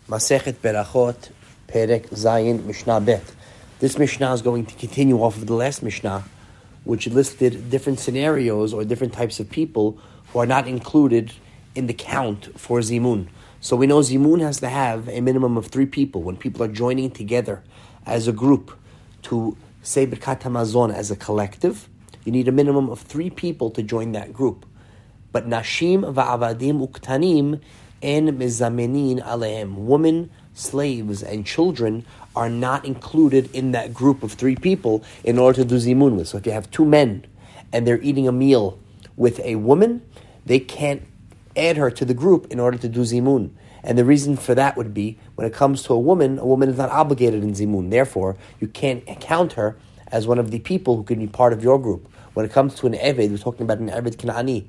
Masechet Berachot, Perek Zayin, Mishnah Bet. This Mishnah is going to continue off of the last Mishnah, which listed different scenarios or different types of people who are not included in the count for Zimun. So we know Zimun has to have a minimum of 3 people. When people are joining together as a group to say Birkat HaMazon as a collective, you need a minimum of 3 people to join that group. But Nashim va'avadim uktanim en mezamenin alehem. Women, slaves, and children are not included in that group of 3 people in order to do Zimun with. So if you have 2 men and they're eating a meal with a woman, they can't add her to the group in order to do Zimun. And the reason for that would be, when it comes to a woman is not obligated in Zimun. Therefore, you can't count her as one of the people who can be part of your group. When it comes to an Eved, we're talking about an Eved Kenani,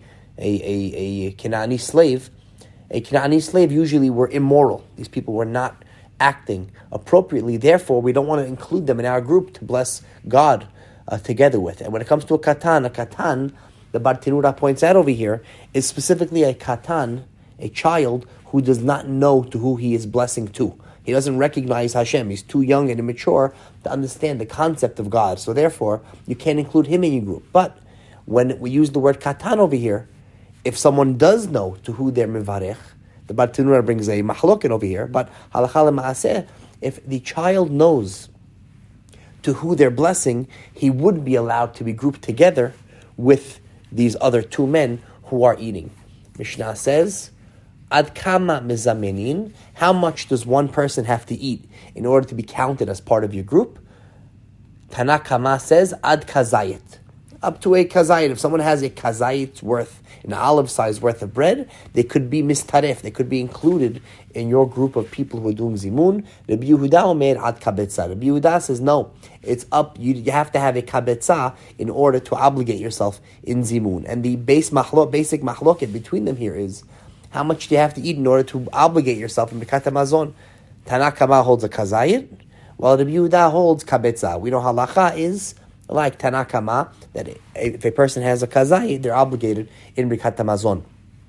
a Kenani slave. A Kenani slave usually were immoral. These people were not acting appropriately. Therefore, we don't want to include them in our group to bless God together with. And when it comes to a katan, the Bartenura points out over here, is specifically a katan, a child who does not know to who he is blessing to. He doesn't recognize Hashem. He's too young and immature to understand the concept of God. So therefore, you can't include him in your group. But when we use the word katan over here, if someone does know to who they're mivarech, the Bartenura brings a mahloket over here, but halakha lema'aseh, if the child knows to who they're blessing, he would be allowed to be grouped together with these other 2 men who are eating. Mishnah says, Ad kama mezamenin, how much does one person have to eat in order to be counted as part of your group? Tanakama says, Ad kazayit, up to a kazayit. If someone has a kazayit's worth, an olive size worth of bread, they could be mistaref, they could be included in your group of people who are doing zimun. Rabbi Yehuda omer ad kabetza. Rabbi Yehuda says no, it's up. You have to have a kabetza in order to obligate yourself in zimun. And the basic mahloket between them here is, how much do you have to eat in order to obligate yourself in Birkat HaMazon? Tanakama holds a kazayit, while Rabbi Yehuda holds kabetza. We know halacha is like Tanakama, that if a person has a kazayit, they're obligated in Birkat HaMazon.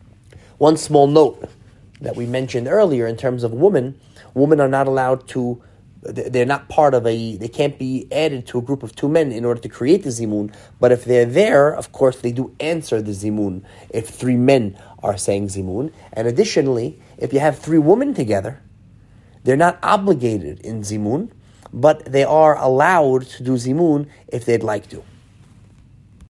One small note that we mentioned earlier in terms of women are not allowed to, they're not part of they can't be added to a group of 2 men in order to create the zimun, but if they're there, of course, they do answer the zimun if 3 men are saying zimun. And additionally, if you have 3 women together, they're not obligated in zimun, but they are allowed to do zimun if they'd like to.